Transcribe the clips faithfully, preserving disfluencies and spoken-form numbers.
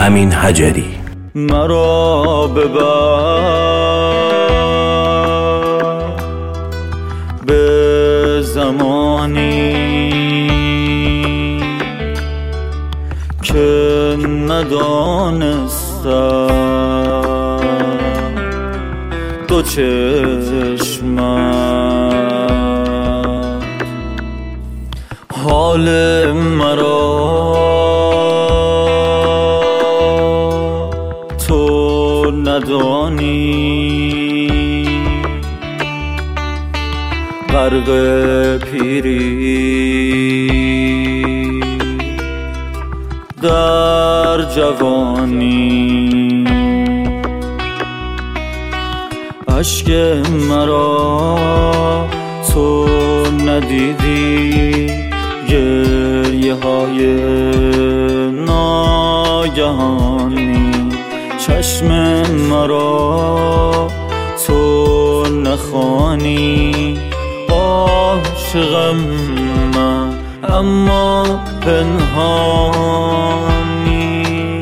امین حجری. مرا ببر به زمانی که ندانستم دو چشمت حال مرا تو ندانی. غرق پیری در جوانی اشک مرا تو ندیدی. گریه های ناگهانی چشم مرا تو نخوانی. عاشقم من اما پنهانی.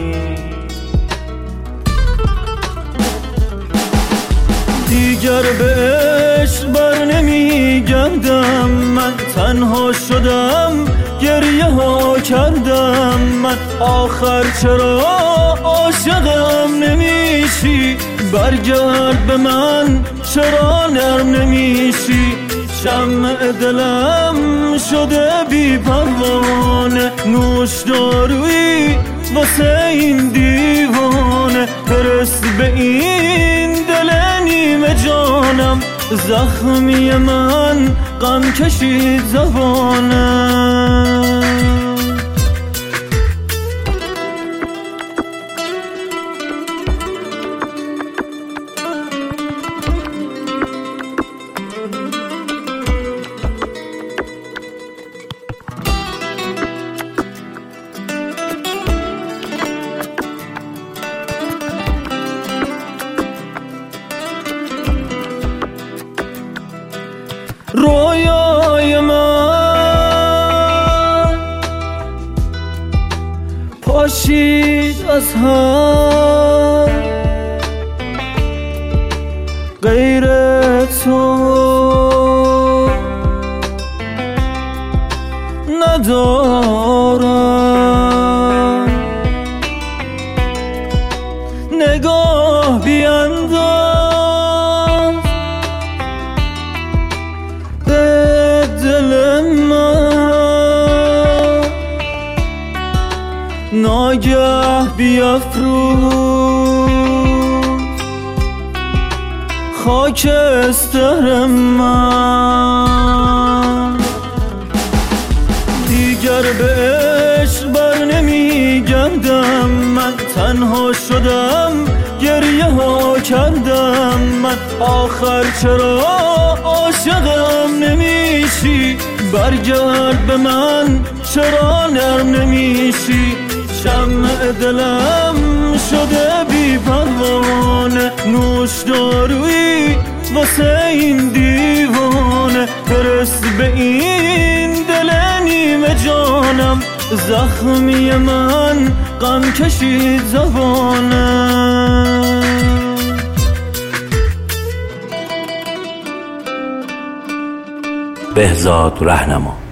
دیگر به عشق بر نمی گردم من، تنها شدم گریه ها کردم من. آخر چرا عاشقم نمیشی؟ برگرد به من چرا نرم نمیشی؟ شمع دلم شده بی پروانه، نوش دارویی واسه این دیوانه. برس به این دل نیمه جانم، زخمی من غم کشید زبانم. رویای من پاشید از هم، غیر تو ندارم. نگاه بینداز به دل من، ناگه بیافروز خاکستر من. دیگر به عشق بر نمی گردم من، تنها شدم گریه ها کردم من. آخر چرا عاشقم نمیشی؟ برگرد به من چرا نرم نمیشی؟ شمع دلم شده بی پروانه، نوش دارویی واسه این دیوانه. برس به این دل نیمه جانم، زخمی من غم کشید زبانم. بهزاد رهنما.